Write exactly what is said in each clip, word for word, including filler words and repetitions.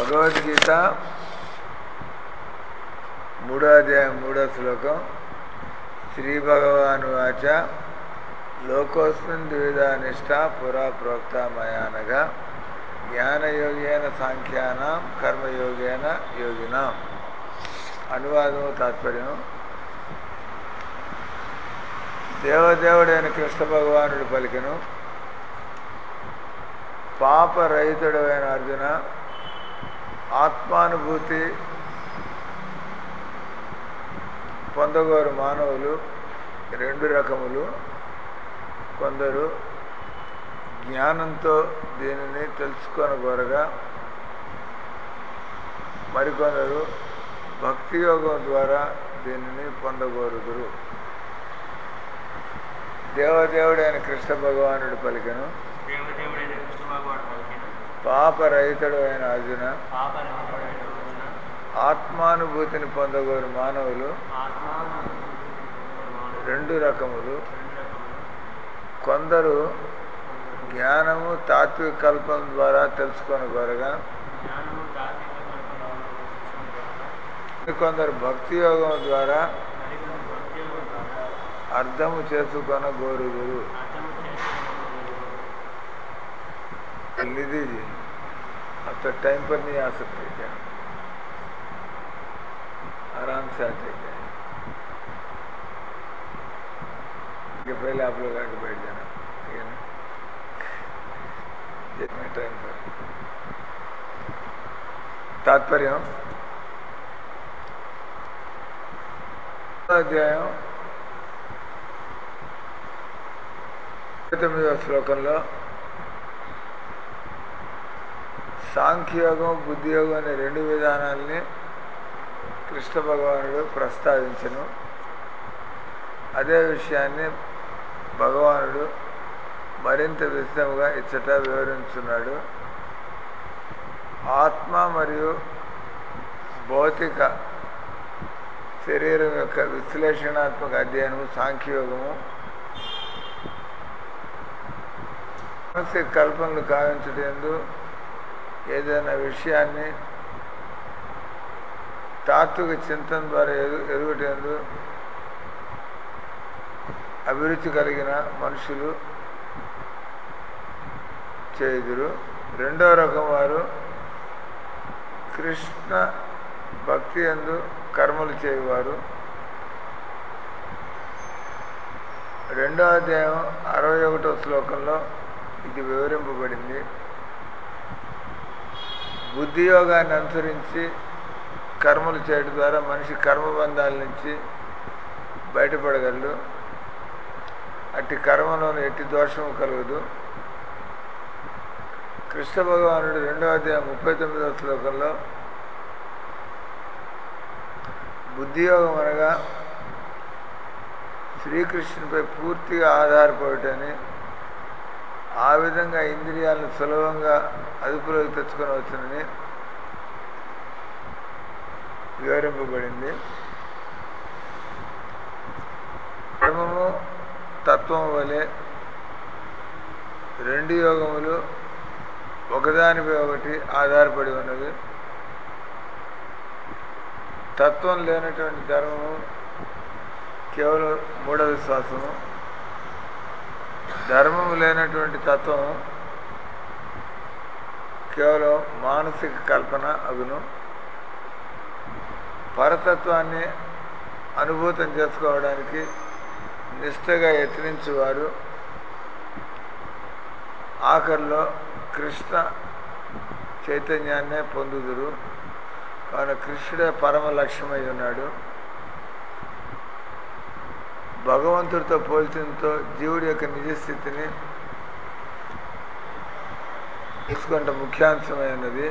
భగవద్గీత మూడో అధ్యాయం మూడో శ్లోకం. శ్రీ భగవాను వాచ లోకోస్మిన్ ద్విధా నిష్ఠ పురా ప్రోక్త మయానగా జ్ఞానయోగేన సాంఖ్యానాం కర్మయోగేన యోగినాం. అనువాదము తాత్పర్యం. దేవదేవుడైన కృష్ణ భగవానుడు పలికెను, పాపరహితుడైన అర్జున, ఆత్మానుభూతి పొందగోరు మానవులు రెండు రకములు. కొందరు జ్ఞానంతో దీనిని తెలుసుకొనగోరగా, మరికొందరు భక్తి యోగం ద్వారా దీనిని పొందగోరుదురు. దేవదేవుడైన కృష్ణ భగవానుడు పలికెను, దేవదేవుడైన కృష్ణ భగవానుడు పలికెను, పాపరహితుడు అయిన అర్జున, పాపరహితుడైన అర్జున, ఆత్మానుభూతిని పొందగోరు మానవులు ఆత్మానుభూతిని రెండు రకములు. రెండు రకములు. కొందరు జ్ఞానము తాత్విక కల్పన ద్వారా తెలుసుకొనగోరగా, జ్ఞానము తాత్విక కల్పనను తెలుసుకొనగోరగా, కొందరు భక్తి యోగం ద్వారా మరికొందరు భక్తి యోగం ద్వారా అర్థము చేసుకొనగోరుదురు. అర్థము చేసుకొనగోరుదురు. लीजिए जी, अब तक टाइम पर नहीं आ सकते क्या? आराम से आ जाइए कि पहले आप लोग आके बैठ जाना, ठीक है ना? जितने टाइम पर तात्पर्य అధ్యాయం తొమ్మిదవ శ్లోకంలో సాంఖ్యయోగం, బుద్ధియోగం అనే రెండు విధానాలని కృష్ణ భగవానుడు ప్రస్తావించను. అదే విషయాన్ని భగవానుడు మరింత విశదముగా ఇచ్చట వివరించున్నాడు. ఆత్మ మరియు భౌతిక శరీరం యొక్క విశ్లేషణాత్మక అధ్యయనము సాంఖ్యయోగము. మానసిక కల్పనలు కావించటందు ఏదైనా విషయాన్ని తాత్విక చింతన ద్వారా ఎరు ఎరుగుటందు అభిరుచి కలిగిన మనుషులు చేయుదురు. రెండో రకం వారు కృష్ణ భక్తి యందు కర్మలు చేయువారు. రెండో అధ్యాయం అరవై ఒకటో శ్లోకంలో ఇది వివరింపబడింది. బుద్ధి యోగాన్ని అనుసరించి కర్మలు చేయడం ద్వారా మనిషి కర్మబంధాల నుంచి బయటపడగలడు. అట్టి కర్మలోని ఎట్టి దోషము కలగదు. కృష్ణ భగవానుడు రెండో అధ్యాయం ముప్పై తొమ్మిదవ శ్లోకంలో బుద్ధియోగం అనగా శ్రీకృష్ణునిపై పూర్తిగా ఆధారపడటని, ఆ విధంగా ఇంద్రియాలను సులభంగా అదుపులోకి తెచ్చుకొని వచ్చునని వివరింపబడింది. కర్మము తత్వం వలె రెండు యోగములు ఒకదానిపై ఒకటి ఆధారపడి ఉన్నవి. తత్వం లేనటువంటి ధర్మము కేవలం మూఢ విశ్వాసము. ధర్మము లేనటువంటి తత్వం కేవలం మానసిక కల్పన అగును. పరతత్వాన్ని అనుభూతం చేసుకోవడానికి నిష్ఠగా యత్నించువారు ఆఖరిలో కృష్ణ చైతన్యాన్నే పొందుదురు. కావున కృష్ణుడే పరమ లక్ష్యమై ఉన్నాడు. భగవంతుడితో పోల్చడంతో జీవుడి యొక్క నిజస్థితిని తెలుసుకుంటే ముఖ్యాంశమై ఉన్నది.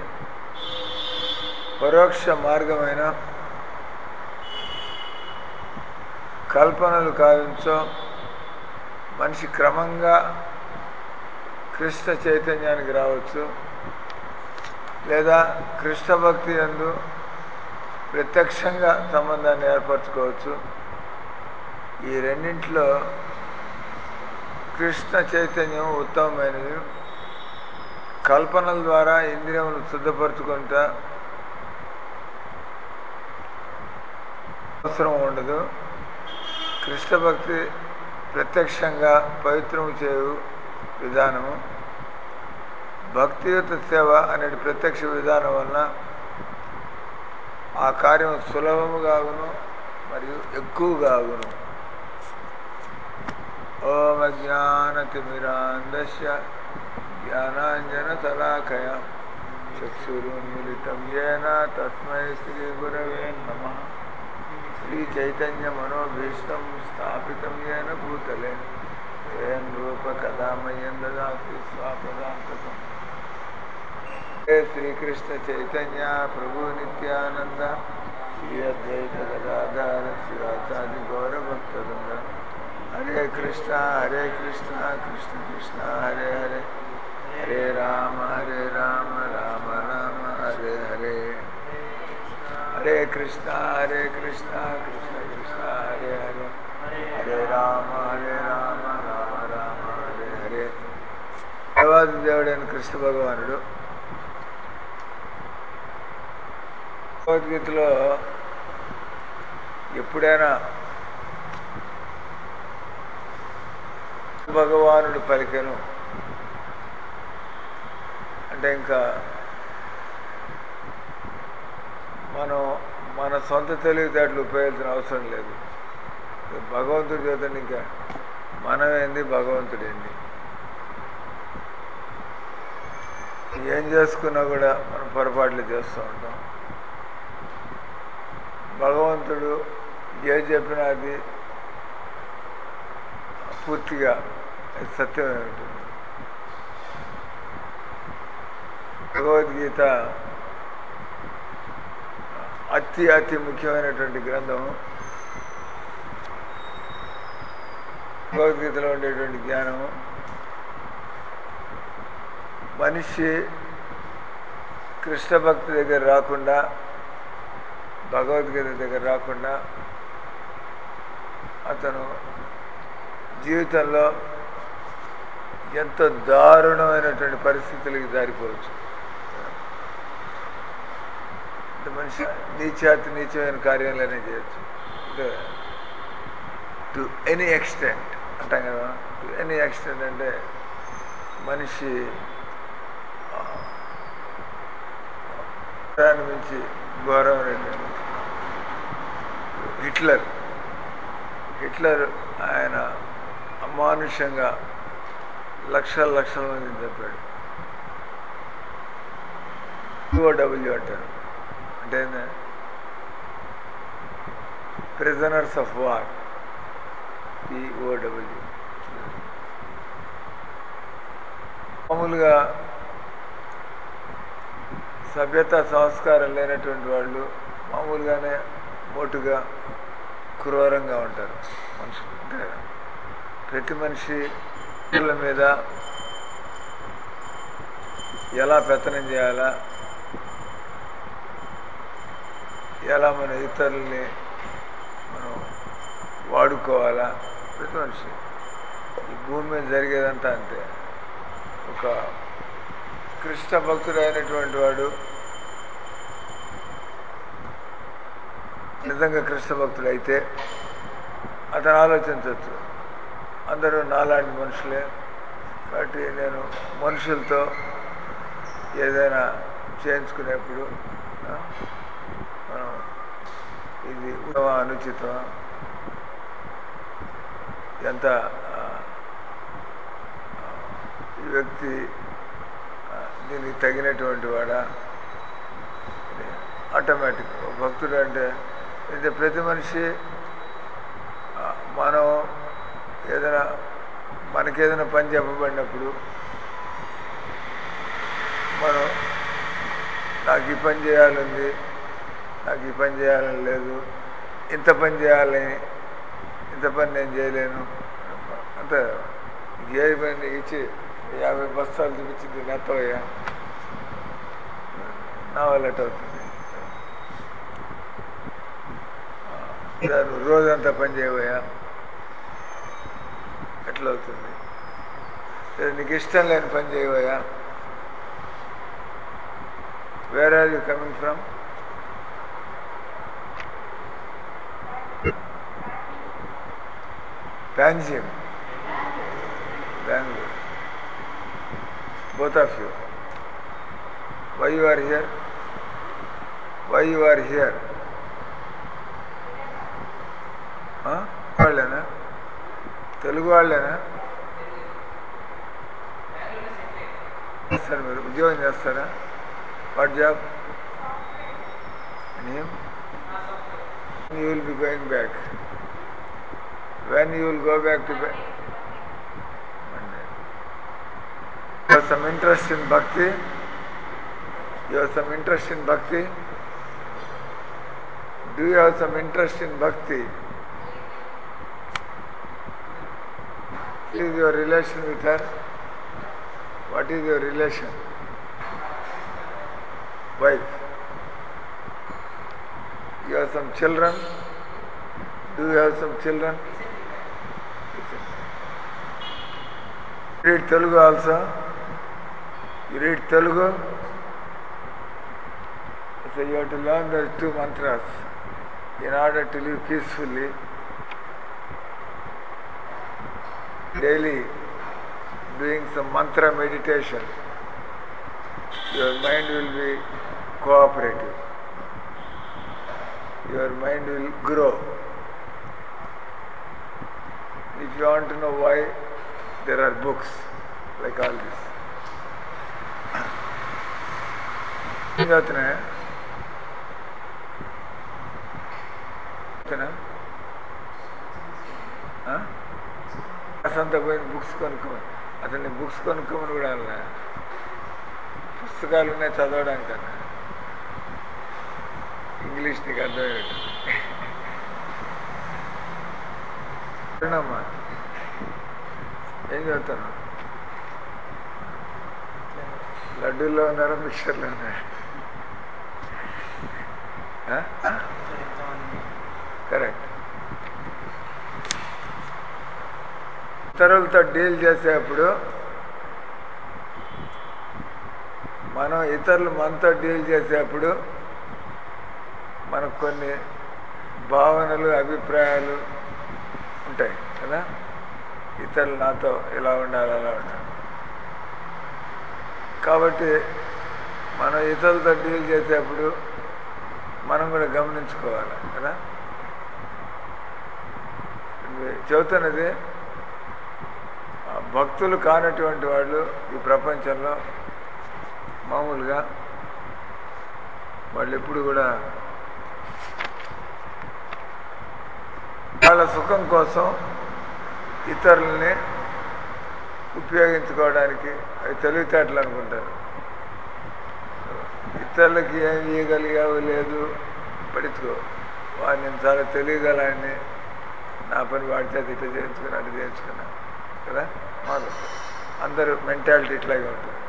పరోక్ష మార్గమైన కల్పనలు కావించో మనిషి క్రమంగా కృష్ణ చైతన్యానికి రావచ్చు, లేదా కృష్ణ భక్తి యందు ప్రత్యక్షంగా సంబంధాన్ని ఏర్పరచుకోవచ్చు. ఈ రెండింటిలో కృష్ణ చైతన్యం ఉత్తమమైనది. కల్పనల ద్వారా ఇంద్రియములు శుద్ధపరచుకుంటా అవసరం ఉండదు. కృష్ణ భక్తి ప్రత్యక్షంగా పవిత్రము చేయు విధానము, భక్తియుత సేవ అనే ప్రత్యక్ష విధానం వలన ఆ కార్యం సులభముగాగును మరియు ఎక్కువగాగును. ఓం అజ్ఞానతిమిరాంధస్య జ్ఞానాంజనశలాకయ చక్షురున్మిలితం యేన తస్మై శ్రీగురవే నమః. శ్రీచైతన్యమనోభీష్టం స్థాపితం యేన భూతలే స్వయం రూప కదా మह्यं దదాతి స్వపదాంతకం. హే శ్రీకృష్ణ చైతన్య ప్రభు నిత్యానంద శ్రీ అద్వైత గదాధర శ్రీవాసాది గౌరభక్తవృంద. హరే కృష్ణ హరే కృష్ణ కృష్ణ కృష్ణ హరే హరే, హరే రామ హరే రామ రామ రామ హరే హరే. హరే కృష్ణ హరే కృష్ణ కృష్ణ కృష్ణ హరే హరే, హరే రామ హరే రామ రామ రామ హరే హరే. దేవాది దేవుడైన కృష్ణ భగవానుడు భగవద్గీతలో ఎప్పుడైనా భగవానుడు పలికెను అంటే ఇంకా మనం మన సొంత తెలివితేటలు ఉపయోగించిన అవసరం లేదు. భగవంతుడి చేతండి, ఇంకా మనమేంది భగవంతుడేంది. ఏం చేసుకున్నా కూడా మనం పొరపాట్లు చేస్తూ ఉంటాం. భగవంతుడు ఏది చెప్పినా అది పూర్తిగా సత్యమే ఉంటుంది. భగవద్గీత అతి అతి ముఖ్యమైనటువంటి గ్రంథం. భగవద్గీతలో ఉండేటువంటి జ్ఞానం మనిషి కృష్ణ భక్తి దగ్గర రాకుండా, భగవద్గీత దగ్గర రాకుండా అతను జీవితంలో ఎంతో దారుణమైనటువంటి పరిస్థితులకి జారిపోవచ్చు. అంటే మనిషి నీచాతి నీచమైన కార్యాలనే చేయొచ్చు. అంటే టు ఎనీ ఎక్స్టెంట్ అంటాం కదా. టు ఎనీ ఎక్స్టెంట్ అంటే మనిషి దాని మించి ఘోరమైనటువంటి హిట్లర్ హిట్లర్ ఆయన అమానుషంగా లక్షల లక్షల మందిని చంపాడు. ఓడబ్ల్యూ అంటారు. అంటే ప్రిజనర్స్ ఆఫ్ వార్, పిఓడబ్ల్యూ. మామూలుగా సభ్యత సంస్కారం లేనటువంటి వాళ్ళు మామూలుగానే మోటుగా క్రూరంగా ఉంటారు మనుషులు. అంటే ప్రతి మనిషి ఇళ్ళ మీద ఎలా పెత్తనం చేయాలా, ఎలా మన ఇతరుల్ని మనం వాడుకోవాలా, ప్రతి మనిషి ఈ భూమి మీద జరిగేదంతా అంతే. ఒక కృష్ణ భక్తుడు అయినటువంటి వాడు నిజంగా కృష్ణ భక్తుడు అయితే అతను ఆలోచించవచ్చు, అందరూ నాలాంటి మనుషులే కాబట్టి నేను మనుషులతో ఏదైనా చేయించుకునేప్పుడు మనం ఇది ఉత్తమా అనుచితమా, ఎంత ఈ వ్యక్తి దీనికి తగినటువంటి వాడా, ఆటోమేటిక్ భక్తుడు అంటే అయితే ప్రతి మనిషి మనం ఏదైనా మనకేదైనా పని చెప్పబడినప్పుడు మనం నాకు ఈ పని చేయాలంది, నాకు ఈ పని చేయాలని లేదు, ఇంత పని చేయాలని, ఇంత పని నేను చేయలేను అంతే. ఏ పని ఇచ్చి యాభై బస్తాలు చూపించింది నెత్తవయ్యా, నా వల్ల ఎట్ అవుతుంది. నువ్వు రోజంతా పని చేయబోయా ఎట్లా అవుతుంది. లేదా నీకు ఇష్టం లేని పని చేయబోయా Where are you coming from? Panjim. Bangalore. Both of you. Why you are here? Why you are here? Huh? వాళ్ళేనా తెలుగు వాళ్ళేనా చేస్తారు మీరు ఉద్యోగం చేస్తారా what job name you will be going back when you will go back to Monday. You have some interest in bhakti? You have some interest in bhakti? Do you have some interest in bhakti? What is your relation with her? What is your relation? Wife. You have some children? Do you have some children? You read Telugu also? You read Telugu? So you have to learn the two mantras in order to live peacefully. Daily doing some mantra meditation, your mind will be cooperative. Your mind will grow. If you want to know why, there are books like all this. ఏం చదువుతున్నాయా అంతా పోయి books కొనుక్కోమని అతన్ని books కొనుక్కోమని కూడా అలా పుస్తకాలు ఉన్నాయి చదవడానికన్నా English నీకు అర్థమయ్యేటట్టు అమ్మా ఏం చదువుతాను లడ్డూల్లో ఉన్నారా మిక్చర్లో ఉన్నారా కరెక్ట్ ఇతరులతో డీల్ చేసేప్పుడు మనం ఇతరులు మనతో డీల్ చేసేప్పుడు మనకు కొన్ని భావనలు అభిప్రాయాలు ఉంటాయి కదా ఇతరులు నాతో ఇలా ఉండాలి అలా ఉండాలి కాబట్టి మనం ఇతరులతో డీల్ చేసేప్పుడు మనం కూడా గమనించుకోవాలి కదా చెబుతున్నది భక్తులు కానటువంటి వాళ్ళు ఈ ప్రపంచంలో మామూలుగా వాళ్ళు ఎప్పుడు కూడా వాళ్ళ సుఖం కోసం ఇతరులని ఉపయోగించుకోవడానికి అవి తెలివితేటలు అనుకుంటారు ఇతరులకి ఏం ఇవ్వగలిగావు లేదు పడించుకో వాడు నేను చాలా తెలియగలని నా పని వాడి చేత ఇట్లా చేయించుకున్నా అట్లా చేయించుకున్నా కదా మాకు అందరూ మెంటాలిటీ ఇట్లాగే ఉంటుంది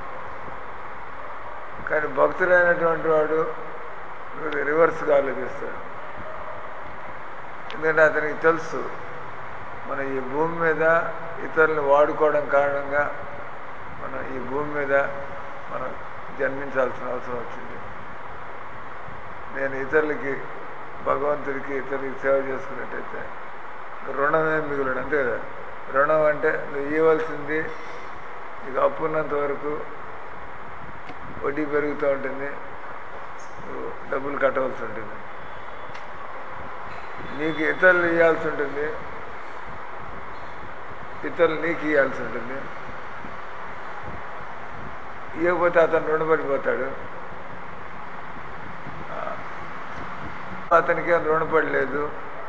కానీ భక్తులైనటువంటి వాడు రివర్స్గా ఆలోచిస్తాడు ఎందుకంటే అతనికి తెలుసు మనం ఈ భూమి మీద ఇతరులను వాడుకోవడం కారణంగా మనం ఈ భూమి మీద మనం జన్మించాల్సిన అవసరం వచ్చింది నేను ఇతరులకి భగవంతుడికి ఇతరులకి సేవ చేసుకున్నట్టయితే రుణమే మిగులుడు అంతే కదా రుణం అంటే నువ్వు ఇవ్వాల్సింది నీకు అప్పు ఉన్నంత వరకు వడ్డీ పెరుగుతూ ఉంటుంది నువ్వు డబ్బులు కట్టవలసి ఉంటుంది నీకు ఇతరులు ఇవ్వాల్సి ఉంటుంది ఇతరులు నీకు ఇవ్వాల్సి ఉంటుంది ఇవ్వకపోతే అతను రుణపడిపోతాడు అతనికి రుణపడలేదు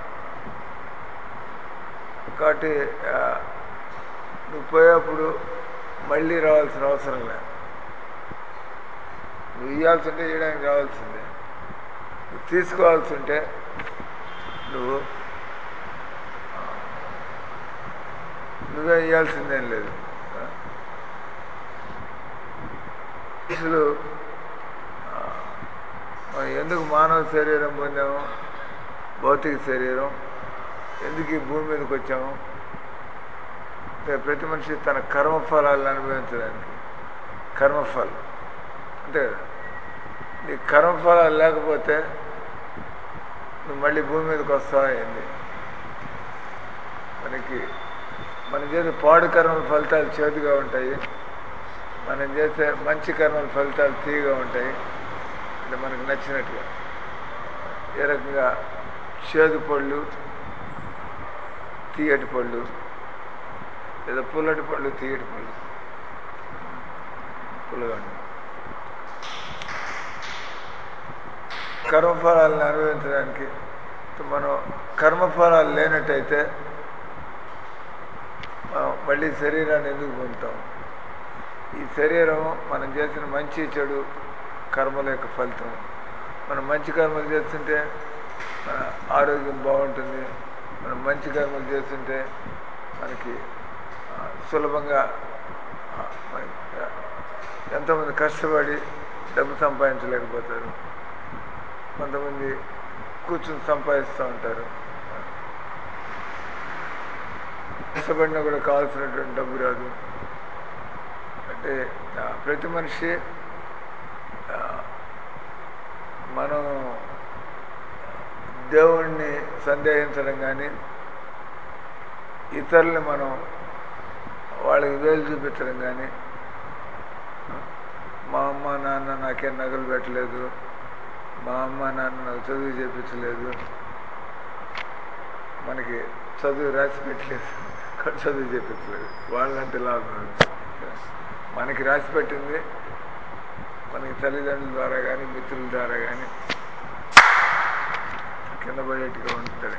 కాబట్టి నువ్వు పోయేప్పుడు మళ్ళీ రావాల్సిన అవసరం లేదు నువ్వు ఇవ్వాల్సి ఉంటే ఇవ్వడానికి రావాల్సిందే నువ్వు తీసుకోవాల్సి ఉంటే నువ్వు నువ్వే ఇవ్వాల్సిందేం లేదు మనుషులు మనం ఎందుకు మానవ శరీరం పొందాము భౌతిక శరీరం ఎందుకు ఈ భూమి మీదకి వచ్చాము ప్రతి మనిషి తన కర్మఫలాలను అనుభవించడానికి కర్మఫలం అంతే కదా నీ కర్మఫలాలు లేకపోతే నువ్వు మళ్ళీ భూమి మీదకి వస్తావా ఏంది? మనకి మనం చేసే పాడు కర్మల ఫలితాలు చేదుగా ఉంటాయి, మనం చేసే మంచి కర్మల ఫలితాలు తీయగా ఉంటాయి. అంటే మనకు నచ్చినట్టుగా. ఏ రకంగా చేదు పళ్ళు, తీయటి పళ్ళు, లేదా పుల్లటి పళ్ళు, తీయటి పళ్ళు, పుల్లగా ఉంటాయి. కర్మఫలాలను అనుభవించడానికి మనం కర్మఫలాలు లేనట్టయితే మనం మళ్ళీ శరీరాన్ని ఎందుకు పొందుతాం? ఈ శరీరం మనం చేసిన మంచి చెడు కర్మల యొక్క ఫలితం. మనం మంచి కర్మలు చేస్తుంటే మన ఆరోగ్యం బాగుంటుంది. మనం మంచి కర్మలు చేస్తుంటే మనకి సులభంగా ఎంతోమంది కష్టపడి డబ్బు సంపాదించలేకపోతారు, కొంతమంది కూర్చుని సంపాదిస్తూ ఉంటారు. కష్టపడినా కూడా కావాల్సినటువంటి డబ్బు రాదు. అంటే ప్రతి మనిషి మనం దేవుణ్ణి సందేహించడం కానీ, ఇతరుల్ని మనం వాళ్ళకి వేలు చూపించడం కానీ, మా అమ్మ నాన్న నాకేం నగలు పెట్టలేదు, మా అమ్మ నాన్న నాకు చదువు చేయించలేదు, మనకి చదువు రాసి పెట్టలేదు, చదువు చేయించలేదు, వాళ్ళంటే లాభం. మనకి రాసి పెట్టింది మనకి తల్లిదండ్రుల ద్వారా కానీ మిత్రుల ద్వారా కానీ కింద పడేట్టుగా ఉంటుంది.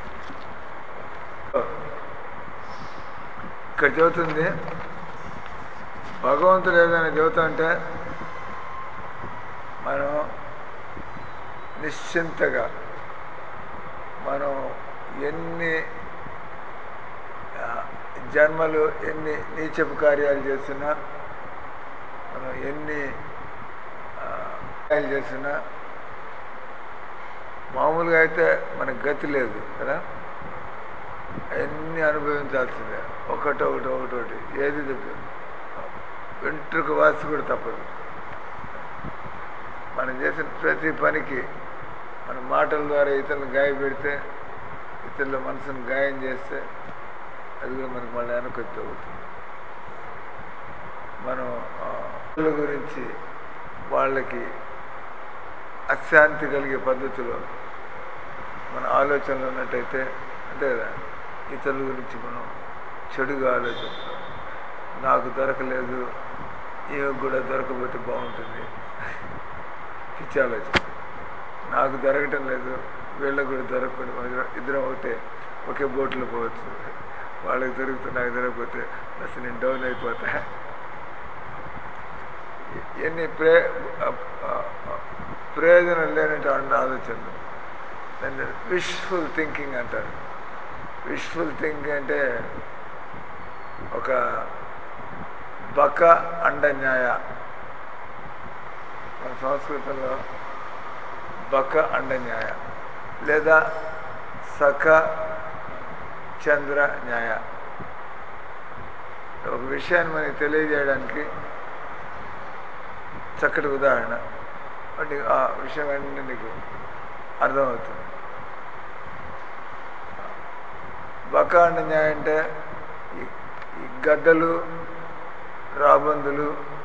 ఇక్కడ చెబుతుంది భగవంతుడు ఏదైనా చెబుతా అంటే మనం నిశ్చింతగా మనం ఎన్ని జన్మలు ఎన్ని నీచపు కార్యాలు చేసినా, మనం ఎన్ని కార్యాలు చేసినా మామూలుగా అయితే మనకు గతి లేదు కదా, అవన్నీ అనుభవించాల్సిందే. ఒకటి ఒకటి ఒకటి ఒకటి ఏది తప్పదు, వెంట్రుక వాసి కూడా తప్పదు. మనం చేసిన ప్రతి పనికి మన మాటల ద్వారా ఇతరులను గాయపెడితే, ఇతరుల మనసును గాయం చేస్తే అది కూడా మనకు మళ్ళీ వెనకొచ్చి అవుతుంది. మనం వాళ్ళ గురించి వాళ్ళకి అశాంతి కలిగే పద్ధతిలో మన ఆలోచనలు ఉన్నట్టయితే, అంతే కదా, ఇతరుల గురించి మనం చెడుగా ఆలోచిస్తాం. నాకు దొరకలేదు, ఈమెకు కూడా దొరకబోతే బాగుంటుంది, పిచ్చి ఆలోచన. నాకు దొరకటం లేదు, వీళ్ళకు కూడా దొరకకుండా మనం ఇద్దరం ఒకటే ఒకే బోట్లో పోవచ్చు. వాళ్ళకి దొరుకుతూ నాకు దొరకకపోతే అసలు నేను డౌన్ అయిపోతా. ఎన్ని ప్రే ప్రయోజనం లేనటువంటి ఆలోచనలు దాన్ని విష్ఫుల్ థింకింగ్ అంటారు. విష్ఫుల్ థింకింగ్ అంటే ఒక బక అండ న్యాయ, మన సంస్కృతంలో బక అండ న్యాయ లేదా సఖ చంద్ర న్యాయ. ఒక విషయాన్ని మనకి తెలియజేయడానికి చక్కటి ఉదాహరణ, అంటే ఆ విషయం వెంటనే నీకు అర్థమవుతుంది. బకాండ న్యాయం అంటే ఈ గద్దలు రాబందులు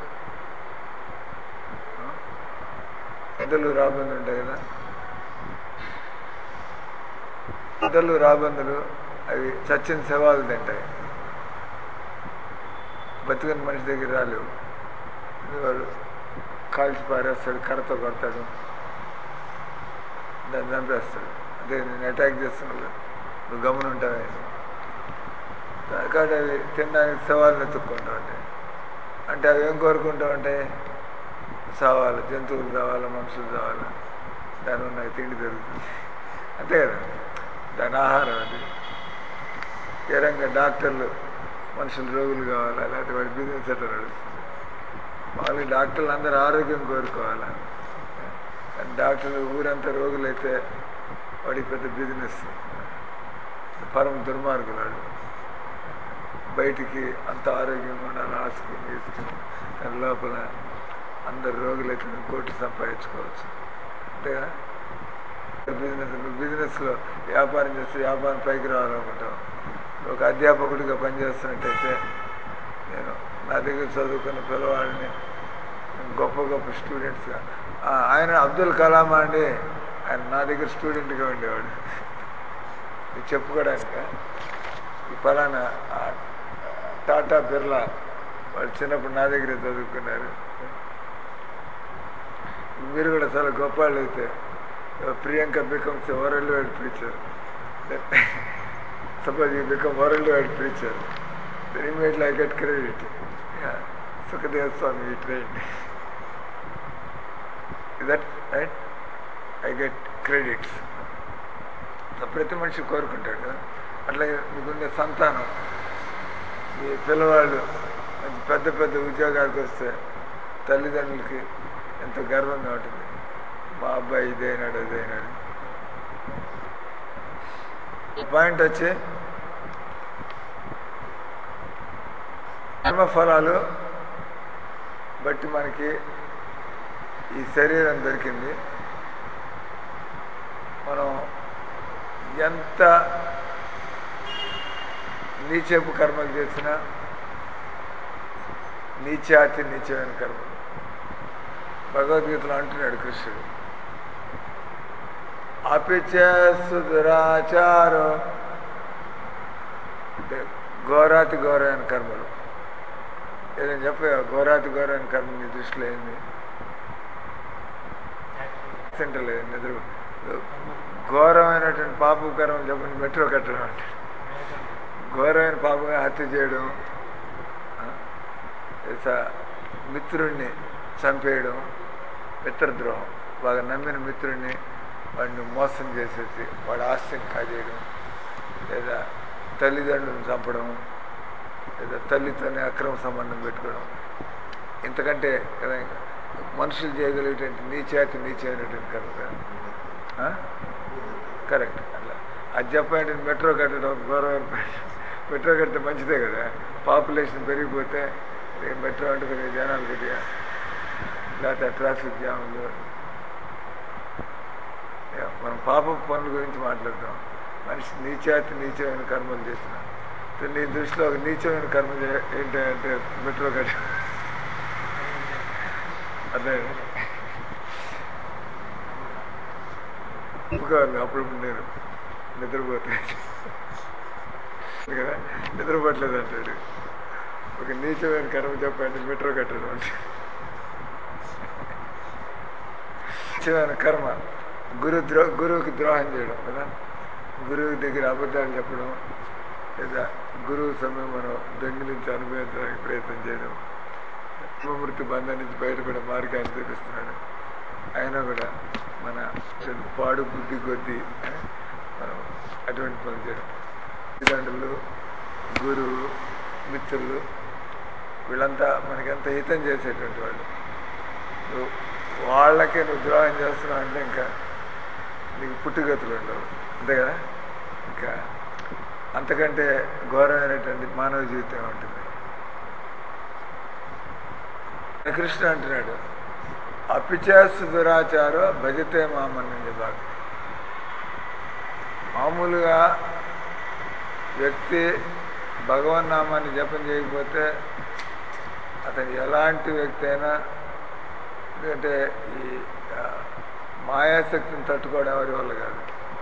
గద్దలు రాబందులు ఉంటాయి కదా, గద్దలు రాబందులు అవి చచ్చిన శవాలు తింటాయి, బతుకని మనిషి దగ్గర రాలేవు. వాడు కాల్చి పారేస్తాడు, కర్రతో కొడతాడు, దాన్ని చంపేస్తాడు. అంటే నేను అటాక్ చేస్తున్నాడు, నువ్వు గమనం ఉంటావే. కాబట్టి అవి తినడానికి సవాళ్ళు ఎత్తుక్కుంటూ ఉంటాయి. అంటే అవి ఏం కోరుకుంటూ ఉంటాయి? సవాలు, జంతువులు రావాలా, మనుషులు రావాలా, దానివల్ల నాకు తిండి దొరుకుతుంది, అంతే కదా, దాని ఆహారం అది. ఏ రంగా డాక్టర్లు మనుషులు రోగులు కావాలా, లేకపోతే వాడి బిజినెస్ ఎట్లా నడుస్తుంది? వాళ్ళు డాక్టర్లు అందరూ ఆరోగ్యం కోరుకోవాలా, కానీ డాక్టర్లు ఊరంతా రోగులైతే వాడికి పెద్ద బిజినెస్. పరమ దుర్మార్గులాడు, బయటికి అంత ఆరోగ్యంగా ఉండాలి, ఆసుకుని వేసుకుని దాని లోపల అందరు రోగులైతే నువ్వు కోట్లు సంపాదించుకోవచ్చు అంతేగా. బిజినెస్ నువ్వు బిజినెస్లో వ్యాపారం చేస్తే వ్యాపారం పైకి రావాలనుకుంటావు. నువ్వు ఒక అధ్యాపకుడిగా పనిచేస్తున్నట్టయితే నేను నా దగ్గర చదువుకున్న పిల్లవాడిని గొప్ప గొప్ప స్టూడెంట్స్గా ఆయన అబ్దుల్ కలాం అండి, ఆయన నా దగ్గర స్టూడెంట్గా ఉండేవాడు. ఇది చెప్పుకోవడానికి ఈ ఫలానా టాటా బిర్లా వాళ్ళు చిన్నప్పుడు నా దగ్గరే చదువుకున్నారు. మీరు కూడా చాలా గొప్ప వాళ్ళు అయితే Priyanka becomes worldwide preacher, suppose you become worldwide preacher, then immediately I get credit. Yeah, Sukadeva Swami he trained. Is that right? I get credits. So ప్రతి మనిషి కోరుకుంటాడు కదా. అట్లాగే మీకుండే సంతానం, మీ పిల్లవాళ్ళు మంచి పెద్ద పెద్ద ఉద్యోగాలకు వస్తే తల్లిదండ్రులకి ఎంతో గర్వంగా ఉంటుంది. మా అబ్బాయి ఇదైనాడు అదైనాడు. పాయింట్ వచ్చి కర్మఫలాలు బట్టి మనకి ఈ శరీరం దొరికింది. మనం ఎంత నీచపు కర్మలు చేసినా నీచాతి నీచమైన కర్మలు. భగవద్గీతలో అంటున్నాడు కృష్ణుడు, అపిచేసు దురాచారం అంటే ఘోరాతి ఘోరమైన కర్మలు. ఏదైనా చెప్పా ఘోరాతి ఘోరమైన కర్మ నీ దృష్టిలో ఏంది? సెంటర్ లేదు నిద్ర ఘోరమైనటువంటి పాప కర్మలు చెప్పండి. మెట్రో కట్టడం అంటే ఘోరమైన పాపంగా హత్య చేయడం, మిత్రుడిని చంపేయడం, మిత్రద్రోహం. బాగా నమ్మిన మిత్రుడిని వాడిని మోసం చేసేసి వాడి ఆస్తిని కాజేయడం, లేదా తల్లిదండ్రులను చంపడం, లేదా తల్లితోనే అక్రమ సంబంధం పెట్టుకోవడం. ఇంతకంటే మనుషులు చేయగలిగేటువంటి నీచాతి నీచమైనటువంటి కర్మ కదా. కరెక్ట్. అట్లా అది చెప్పండి. మెట్రో కట్టడం గౌరవం. మెట్రో కడితే మంచిదే కదా, పాపులేషన్ పెరిగిపోతే మెట్రో అంటే కొద్దిగా జనాలు కొద్దిగా, లేకపోతే ట్రాఫిక్ జాములు. మనం పాప పనుల గురించి మాట్లాడతాం. మనిషి నీచాతి నీచమైన కర్మలు చేసిన నీ దృష్టిలో ఒక నీచమైన కర్మ ఏంటంటే మెట్రో కట్టడం. అదే ఒప్పుకోవాలి. అప్పుడప్పుడు నేను నిద్రపోతే కదా, నిద్రపోవట్లేదు అంటాడు. ఒక నీచమైన కర్మ చెప్పండి, మెట్రో కట్టడం అంటే. నీచమైన కర్మ గురు ద్రో గురువుకి ద్రోహం చేయడం కదా, గురువు దగ్గర అబద్ధాలు చెప్పడం, లేదా గురువు సమయం మనం దొంగిలించి అనుభవించడానికి ప్రయత్నం చేయడం. మృతి బంధం నుంచి బయటపడే మార్గాన్ని చూపిస్తున్నాడు. అయినా కూడా మన పాడు బుద్ధి కొద్దీ మనం అటువంటి పనులు చేయడం. తల్లిదండ్రులు, గురువు, మిత్రులు వీళ్ళంతా మనకి ఎంత హితం చేసేటువంటి వాళ్ళు. నువ్వు వాళ్ళకే నువ్వు ద్రోహం చేస్తున్నావు అంటే ఇంకా నీకు పుట్టుగతులు ఉండవు, అంతే కదా. ఇంకా అంతకంటే ఘోరమైనటువంటి మానవ జీవితం ఉంటుంది. కృష్ణ అంటున్నాడు, అపిచేస్తు దురాచారో భజతే మామని చెప్పాలి. మామూలుగా వ్యక్తి భగవన్నామాన్ని జపం చేయకపోతే అతను ఎలాంటి వ్యక్తి అయినా, ఎందుకంటే ఈ మాయాశక్తిని తట్టుకోవడం ఎవరి వల్ల కాదు.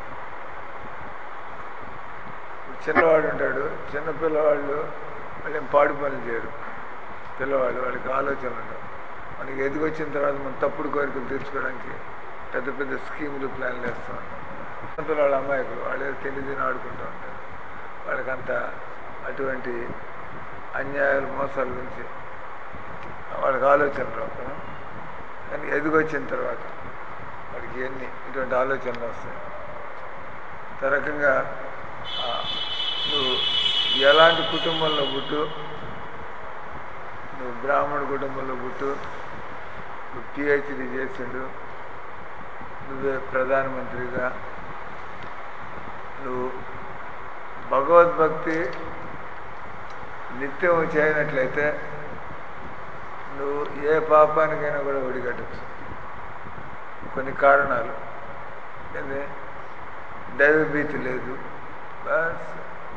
చిన్నవాడు ఉంటాడు, చిన్న పిల్లవాళ్ళు వాళ్ళు ఏం పాడు పనులు చేయరు. పిల్లవాళ్ళు వాళ్ళకి ఆలోచనలు ఉండవు. మనకి ఎదిగొచ్చిన తర్వాత మనం తప్పుడు కోరికలు తీర్చుకోవడానికి పెద్ద పెద్ద స్కీములు ప్లాన్లు వేస్తూ ఉంటాం. పిల్లవాళ్ళ అమ్మాయికులు వాళ్ళు తిండి తిని ఆడుకుంటూ ఉంటారు. వాళ్ళకంత అటువంటి అన్యాయాలు మోసాల నుంచి వాళ్ళకి ఆలోచనలు రావు కదా. కానీ ఎదిగొచ్చిన తర్వాత వాడికి ఎన్ని ఇటువంటి ఆలోచనలు వస్తాయి. ఆ రకంగా నువ్వు ఎలాంటి కుటుంబంలో పుట్టు, నువ్వు బ్రాహ్మణ కుటుంబంలో పుట్టు, నువ్వు పిహెచ్డి చేసిండు, నువ్వే ప్రధానమంత్రిగా, నువ్వు భగవద్భక్తి నిత్యం చేయనట్లయితే నువ్వు ఏ పాపానికైనా కూడా ఒడిగట్టచ్చు. కొన్ని కారణాలు ఏంది, దైవభీతి లేదు, బస్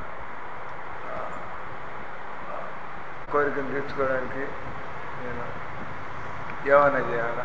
కోరికను తీర్చుకోవడానికి నేను ఏమైనా చేయాలా.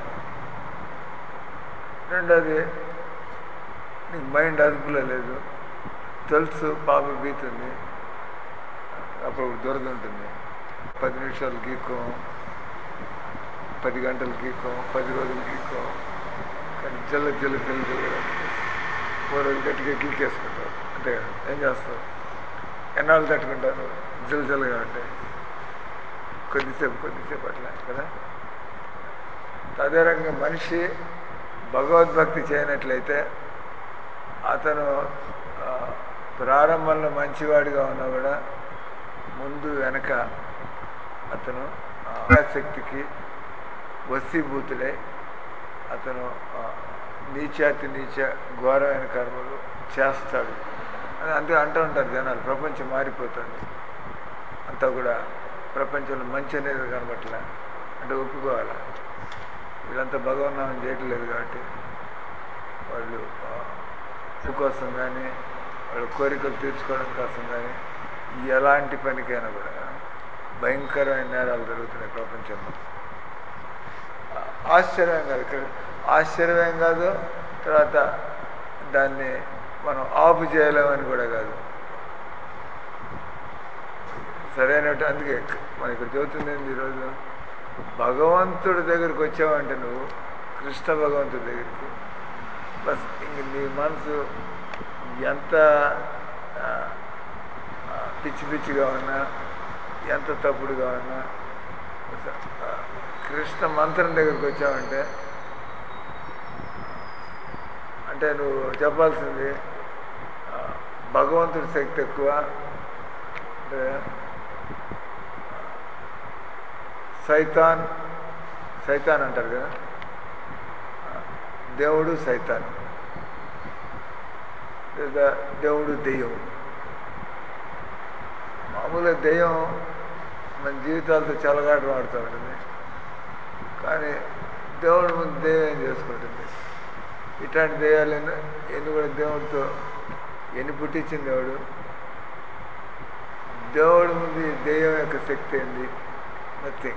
రెండోది, నీకు మైండ్ అదుపులో లేదు, తెలుసు పాప భీతి ఉంది, అప్పుడు దురద ఉంటుంది. పది నిమిషాలు గీక్కో, పది గంటలు గీక్కో, పది రోజులు గీక్కో, కానీ జల్ల జల్ల జల్ల జల్ల మూడు రోజులు గట్టిగా గీకేసుకుంటావు. అంతే కదా, ఏం చేస్తావు? ఎన్నాళ్ళు తట్టుకుంటాను జల్ జల్లుగా ఉంటాయి, కొద్దిసేపు కొద్దిసేపు అట్లా కదా. అదే రకంగా మనిషి భగవద్భక్తి చేయనట్లయితే అతను ప్రారంభంలో మంచివాడిగా ఉన్నా కూడా ముందు వెనక అతను శక్తికి వశీభూతుడై అతను నీచాతి నీచ ఘోరమైన కర్మలు చేస్తాడు అని అంతే అంటూ ఉంటారు జనాలు. ప్రపంచం మారిపోతుంది, అంతా కూడా ప్రపంచంలో మంచి అనేది కనబట్లే అంటే ఒప్పుకోవాలి. వీళ్ళంతా భగవన్నామం చేయట్లేదు కాబట్టి వాళ్ళు కోసం కానీ వాళ్ళ కోరికలు తీర్చుకోవడం కోసం కానీ ఎలాంటి పనికైనా కూడా భయంకరమైన నేరాలు జరుగుతున్నాయి ప్రపంచంలో. ఆశ్చర్యం కాదు, ఇక్కడ ఆశ్చర్యం కాదు, తర్వాత దాన్ని మనం ఆపు చేయలేమని కూడా కాదు. సరైనట్టు అందుకే మన ఇక్కడ చెబుతుంది ఏంది ఈరోజు, భగవంతుడి దగ్గరికి వచ్చావంటే నువ్వు కృష్ణ భగవంతుడి దగ్గరికి బస్ ఇంక నీ మనసు ఎంత పిచ్చి పిచ్చిగా ఉన్నా, ఎంత తప్పుడుగా ఉన్నా, కృష్ణ మంత్రం దగ్గరికి వచ్చావంటే అంటే నువ్వు చెప్పాల్సింది భగవంతుడి శక్తి ఎక్కువ అంటే సైతాన్ సైతాన్ అంటారు కదా, దేవుడు సైతాన్ లేదా దేవుడు దెయ్యం. మామూలుగా దెయ్యం మన జీవితాలతో చెలగాట వాడుతూ ఉంటుంది, కానీ దేవుడి ముందు దెయ్యం ఏం చేసుకుంటుంది? ఇట్లాంటి దెయ్యాలు ఎన్ని ఎన్ని కూడా దేవుడితో ఎన్ని పుట్టించింది దేవుడు. దేవుడి ముందు దెయ్యం యొక్క శక్తి ఏంది? నథింగ్.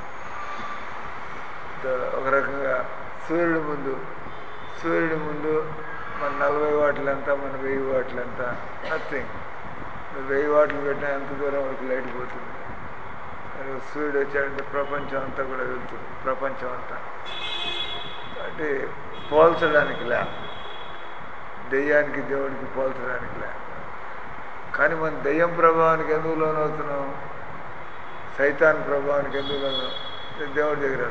ఒక రకంగా సూర్యుడి ముందు సూర్యుడి ముందు మన నలభై వాట్లు ఎంత, మన వెయ్యి వాట్లు ఎంత, నథింగ్. నువ్వు వెయ్యి వాట్లు పెట్టినా ఎంత దూరం వరకు లైట్ పోతుంది. సూర్యుడు వచ్చాడంటే ప్రపంచం అంతా కూడా వెళ్తుంది, ప్రపంచం అంతా. అంటే పోల్చడానికి లే, దెయ్యానికి దేవుడికి పోల్చడానికి లే. కానీ మన దెయ్యం ప్రభావానికి ఎందుకు లోనవుతున్నాం? సైతాన్ ప్రభావానికి ఎందుకు లోను? దేవుడి దగ్గర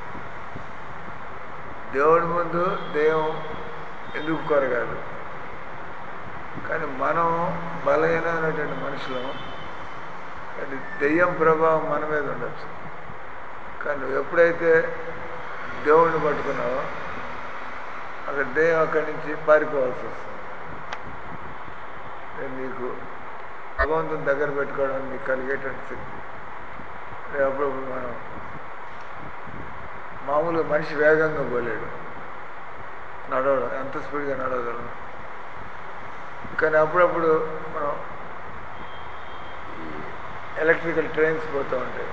దేవుడి ముందు దెయ్యం ఎందుకు కొరగాదు? కానీ మనం బలహీనమైనటువంటి మనుషులం, అది దెయ్యం ప్రభావం మన మీద ఉండొచ్చు. కానీ నువ్వు ఎప్పుడైతే దేవుడిని పట్టుకున్నావో అక్కడ దెయ్యం అక్కడి నుంచి పారిపోవాల్సి వస్తుంది. నీకు భగవంతుని దగ్గర పెట్టుకోవడానికి నీకు కలిగేటువంటి శక్తి. అప్పుడప్పుడు మనం మామూలుగా మనిషి వేగంగా పోలేడు, నడవడం ఎంత స్పీడ్గా నడవగలం. కానీ అప్పుడప్పుడు మనం ఈ ఎలక్ట్రికల్ ట్రైన్స్ పోతూ ఉంటాయి,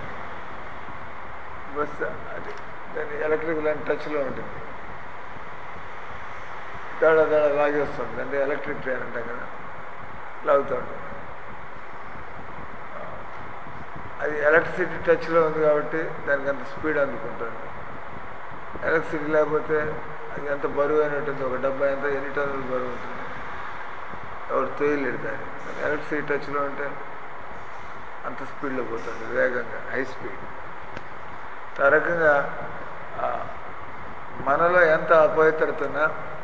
బస్ అది దాన్ని ఎలక్ట్రికల్ అని టచ్లో ఉంటుంది, దాడ దాడ లాగేస్తుంది, అంటే ఎలక్ట్రిక్ ట్రైన్ అంటాం కదా, లాగుతూ ఉంటుంది. అది ఎలక్ట్రిసిటీ టచ్లో ఉంది కాబట్టి దానికి అంత స్పీడ్ అందుకుంటుంది. ఎలక్ట్రిసిటీ లేకపోతే అది ఎంత బరువు అయినట్టుంది, ఒక డబ్బా ఎంత ఎన్ని టన్నులు బరువు ఉంటుంది, ఎవరు తోయలేడు దాన్ని. ఎలక్ట్రిసిటీ టచ్లో ఉంటే అంత స్పీడ్లో పోతుంది, వేగంగా, హై స్పీడ్. ఆ రకంగా మనలో ఎంత అపవిత్రత ఉన్నా,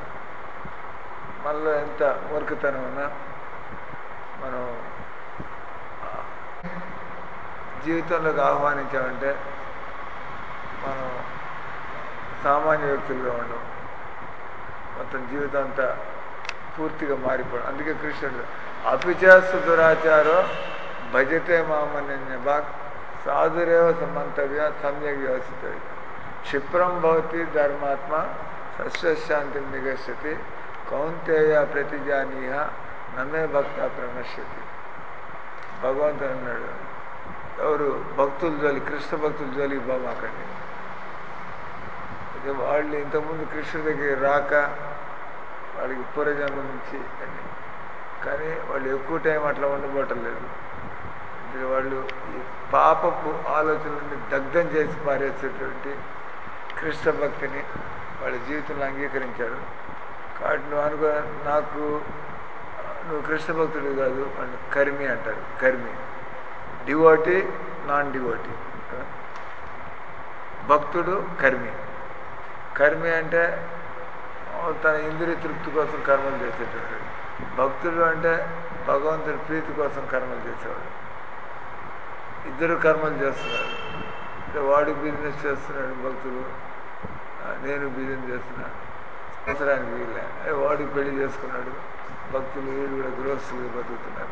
మనలో ఎంత మూర్ఖతనం ఉన్నా, మనం జీవితంలోకి ఆహ్వానించామంటే మనం సామాన్య వ్యక్తులుగా ఉండం, మొత్తం జీవితం అంతా పూర్తిగా మారిపోవడం. అందుకే కృష్ణుడు అపిచాసు దురాచారో భజతే మామన్య బాగ్ సాధురేవ సమంతవ్య సమ్యక్ వ్యవస్థితవ్య. క్షిప్రం భవతి ధర్మాత్మ సస్యశాంతి నిగచ్చతి కౌంతేయ ప్రతిజానీయ నమే భక్త ప్రణశ్యతి. భగవంతుడు అన్నాడు, ఎవరు భక్తుల జోలి, కృష్ణ భక్తుల జోలికి పోమాకండి. అయితే వాళ్ళు ఇంతకుముందు కృష్ణుడి దగ్గర రాక వాళ్ళకి పూర్వజన్మ నుంచి అని, కానీ వాళ్ళు ఎక్కువ టైం అట్లా ఉండబోటం లేదు. వాళ్ళు ఈ పాపపు ఆలోచనలని దగ్ధం చేసి పారేసేటువంటి కృష్ణ భక్తిని వాళ్ళ జీవితంలో అంగీకరించారు. కాబట్టి నువ్వు అనుకో, నాకు నువ్వు కృష్ణ భక్తుడు కాదు, వాళ్ళు కర్మి అంటారు. కర్మి, డివోటీ, నాన్ డివోటీ. భక్తుడు కర్మి. కర్మి అంటే తన ఇంద్రియ తృప్తి కోసం కర్మలు చేసేటవాడు. భక్తుడు అంటే భగవంతుడి ప్రీతి కోసం కర్మలు చేసేవాడు. ఇద్దరు కర్మలు చేస్తున్నారు. అంటే వాడు బిజినెస్ చేస్తున్నాడు భక్తుడు, నేను బిజినెస్ చేస్తున్నా, అవసరానికి వీళ్ళే. వాడు పెళ్లి చేసుకున్నాడు భక్తులు, వీళ్ళు కూడా గృహస్థులుగా బతుకుతున్నారు.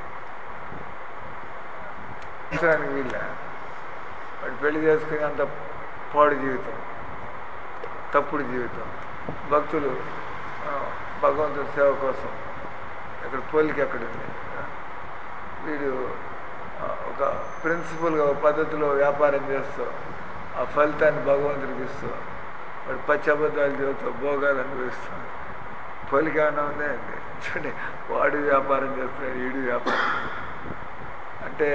అవసరానికి వీళ్ళే. వాడు పెళ్లి చేసుకుని అంత పాడు జీవితం, తప్పుడు జీవితం. భక్తులు భగవంతుడి సేవ కోసం, ఇక్కడ పోలిక ఎక్కడుంది? వీడు ఒక ప్రిన్సిపల్గా ఒక పద్ధతిలో వ్యాపారం చేస్తూ ఆ ఫలితాన్ని భగవంతుడికి ఇస్తూ వాడు పచ్చి అబద్ధాలు చెబుతూ భోగాలు అనుభవిస్తాం. పోలిక ఏమైనా ఉందే అండి? చూడండి, వాడు వ్యాపారం చేస్తున్నాడు, వీడు వ్యాపారం. అంటే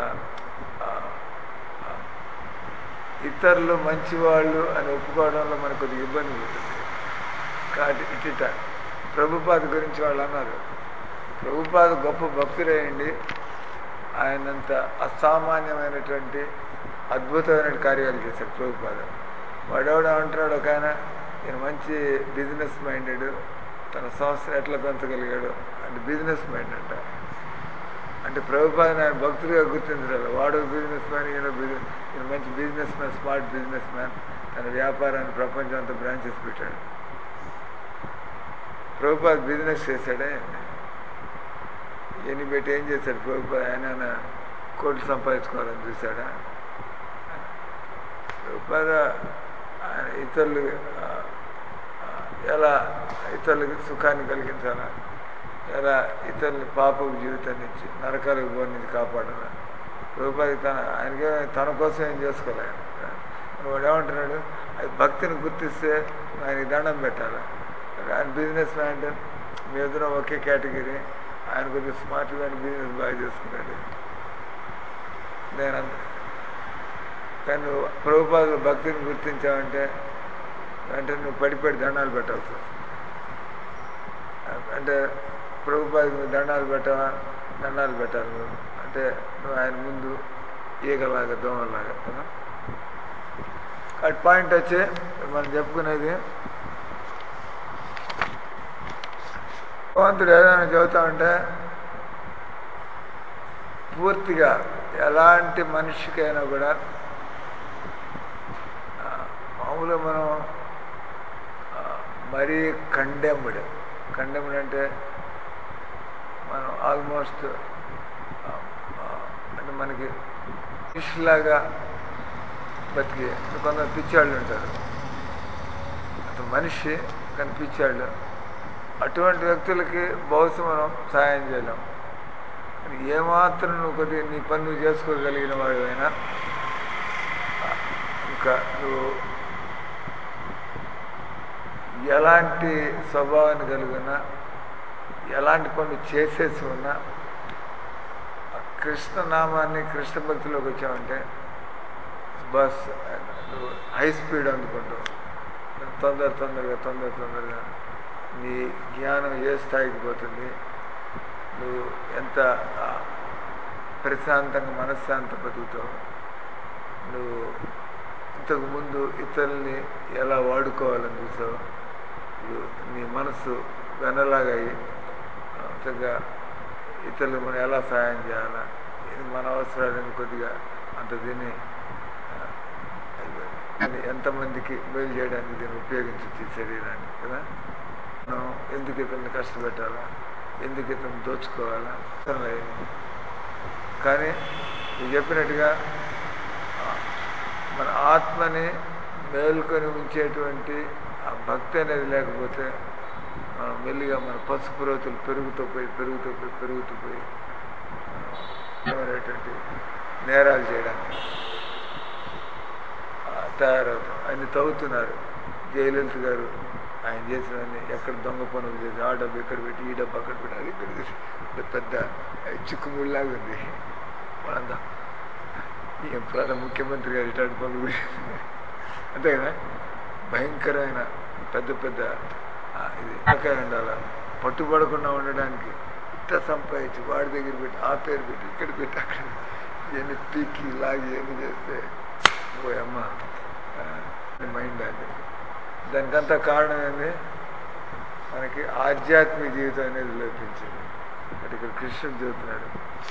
ఇతరులు మంచివాళ్ళు అని ఒప్పుకోవడంలో మనకు కొద్దిగా ఇబ్బంది ఉంటుంది. కాబట్టి ఇటిట ప్రభుపాద గురించి వాళ్ళు అన్నారు, ప్రభుపాద గొప్ప భక్తుడేయండి, ఆయనంత అసామాన్యమైనటువంటి అద్భుతమైన కార్యాలు చేశాడు ప్రభుపాద. వాడెవడ అంటున్నాడు ఒక ఆయన, ఈయన మంచి బిజినెస్ మైండెడ్, తన సంస్థను ఎట్లా పెంచగలిగాడు అంటే బిజినెస్ మైండ్ అంట. అంటే ప్రభుపాదని ఆయన భక్తుడిగా గుర్తించలేదు. వాడు బిజినెస్ మ్యాన్, ఈయన బిజినెస్ ఈయన మంచి businessman, smart businessman, తన వ్యాపారాన్ని ప్రపంచం అంతా బ్రాంచెస్ పెట్టాడు. ప్రభుపాద బిజినెస్ చేశాడే, ఎన్ని పెట్టి ఏం చేశాడు ప్రభుపాద? ఆయన కోట్లు సంపాదించుకోవాలని చూశాడా? ప్రభుపాద ఆయన ఇతరులు ఎలా ఇతరులకి సుఖాన్ని కలిగించాలా, ఎలా ఇతరులని పాపపు జీవితం నుంచి, నరకాలకు బోర్ నుంచి కాపాడాలా. ప్రభుపాద తన ఆయనకే తన కోసం ఏం చేసుకోవాలి. ఆయన వాడు ఏమంటున్నాడు, అది భక్తిని గుర్తిస్తే ఆయనకి దండం పెట్టాలా. ఆయన బిజినెస్ మ్యాన్ అంటే మీ ఎదురు ఒకే కేటగిరీ, ఆయన కొద్దిగా స్మార్ట్గా బిజినెస్ బాగా చేసుకున్నాడు. నేనంత కానీ నువ్వు ప్రభుపాద భక్తిని గుర్తించావంటే వెంటనే నువ్వు పడిపడి దండాలు పెట్టాల్సి వస్తుంది. అంటే ప్రభుపాదకి నువ్వు దండాలు పెట్టావా? దండాలు పెట్టాలి నువ్వు. అంటే నువ్వు ఆయన ముందు ఈగలాగా, దోమలాగా కదా. అటు పాయింట్ వచ్చి మనం చెప్పుకునేది, భగవంతుడు ఏదైనా చెబుతామంటే పూర్తిగా ఎలాంటి మనిషికైనా కూడా మామూలుగా మనం మరీ కండెమ్డ్ కండెమ్డ్ అంటే మనం ఆల్మోస్ట్ అంటే మనకి మనిషిలాగా బతికి కొందరు పిచ్చాళ్ళు ఉంటారు. అతను మనిషి కానీ పిచ్చాళ్ళు. అటువంటి వ్యక్తులకి బహుశా మనం సహాయం చేయలేం. ఏమాత్రం నువ్వు కొద్దిగా నీ పని నువ్వు చేసుకోగలిగిన వాడివైనా, ఇంకా నువ్వు ఎలాంటి స్వభావాన్ని కలిగినా, ఎలాంటి పనులు చేసేసి ఉన్నా, కృష్ణనామాన్ని కృష్ణ భక్తిలోకి వచ్చావంటే బస్ నువ్వు హై స్పీడ్ అందుకుంటావు. తొందర తొందరగా తొందర తొందరగా నీ జ్ఞానం ఏ స్థాయికి పోతుంది, నువ్వు ఎంత ప్రశాంతంగా మనశ్శాంత బతుకుతావు, నువ్వు ఇంతకుముందు ఇతరుల్ని ఎలా వాడుకోవాలని చూసావు, నువ్వు నీ మనసు వెనలాగా చక్కగా ఇతరులకు మనం ఎలా సహాయం చేయాలా, మన అవసరాలను కొద్దిగా అంత దీన్ని ఎంతమందికి మేలు చేయడానికి దీన్ని ఉపయోగించవచ్చు ఈ శరీరాన్ని కదా. మనం ఎందుకు ఇతరుని కష్టపెట్టాలా, ఎందుకు ఇతను దోచుకోవాలా. కానీ నువ్వు చెప్పినట్టుగా మన ఆత్మని మేల్కొని ఉంచేటువంటి ఆ భక్తి అనేది లేకపోతే మనం మెల్లిగా మన పసుపు రోతులు పెరుగుతూ పోయి పెరుగుతూ పోయి పెరుగుతూ పోయి అనేటువంటి నేరాలు చేయడానికి తయారవుతాం. అన్ని తవ్వుతున్నారు. జయలలిత గారు ఆయన చేసినవన్నీ ఎక్కడ దొంగ పనులు చేసి ఆ డబ్బు ఇక్కడ పెట్టి ఈ డబ్బు అక్కడ పెట్టి అది ఇక్కడ పెట్టి పెద్ద చిక్కుముడిలాగా ఉంది. వాళ్ళంతా ఎప్పుడైనా ముఖ్యమంత్రి గారు ఇట్లాంటి పనులు కూడా అంతే కదా. భయంకరమైన పెద్ద పెద్ద ఇది తలకాయ ఉండాల. పట్టుబడకుండా ఉండడానికి ఇట్ట సంపాదించి వాడి దగ్గర పెట్టి ఆ పేరు పెట్టి ఇక్కడ పెట్టి అక్కడ ఇవన్నీ పీకి లాగి ఇవన్నీ చేస్తే ఓ అమ్మ మైండ్ అది. దానికంతా కారణం ఏంది? మనకి ఆధ్యాత్మిక జీవితం అనేది లోపించింది. అంటే ఇక్కడ కృష్ణుడు చెబుతున్నాడు,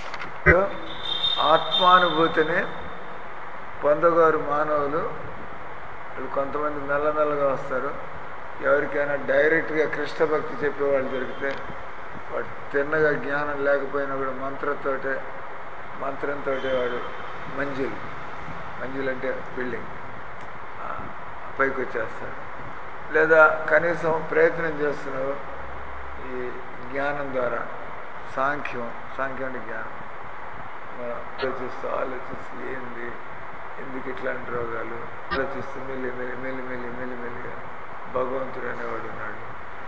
ఆత్మానుభూతిని పొందగారు మానవులు. కొంతమంది మెల్లమెల్లగా వస్తారు. ఎవరికైనా డైరెక్ట్గా కృష్ణ భక్తి చెప్పేవాళ్ళు దొరికితే వాడు తిన్నగా జ్ఞానం లేకపోయినా కూడా మంత్రంతోటే మంత్రంతో వాడు మంజులు మంజులు అంటే బిల్డింగ్ పైకి వచ్చేస్తాడు. లేదా కనీసం ప్రయత్నం చేస్తున్నావు ఈ జ్ఞానం ద్వారా. సాంఖ్యం సాంఖ్యం అంటే జ్ఞానం. మనం ఆలోచిస్తూ ఆలోచిస్తూ ఏంది ఎందుకు ఇట్లాంటి రోగాలు ఆలోచిస్తూ మెల్లి మెల్లి మెల్లి మెల్లి మెల్లి మెల్లిగా భగవంతుడు అనేవాడు ఉన్నాడు.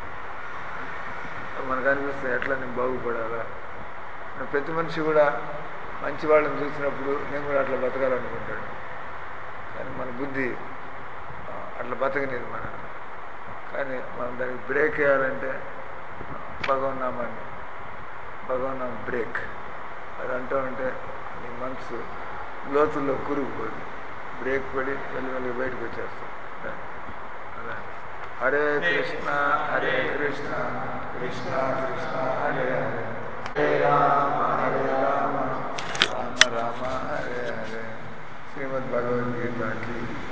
మనకు అనిపిస్తుంది ఎట్లా నేను బాగుపడాలా. ప్రతి మనిషి కూడా మంచి వాళ్ళని చూసినప్పుడు నేను కూడా అట్లా బతకాలనుకుంటాడు. కానీ మన బుద్ధి అట్లా బతకనేది మన. కానీ మనం దానికి బ్రేక్ వేయాలంటే భగవన్నామాన్ని భగవన్నామం బ్రేక్ అది అంటూ ఉంటే నీ మనసు లోతుల్లో కూరుకుపోదు. బ్రేక్ పడి మెల్లిమెల్లిగా బయటకు వచ్చేస్తాం. అదే హరే కృష్ణ హరే కృష్ణ కృష్ణ కృష్ణ హరే హరే హరే రామ హరే రామ రామ రామ హరే హరే. శ్రీమద్ భగవద్గీతకి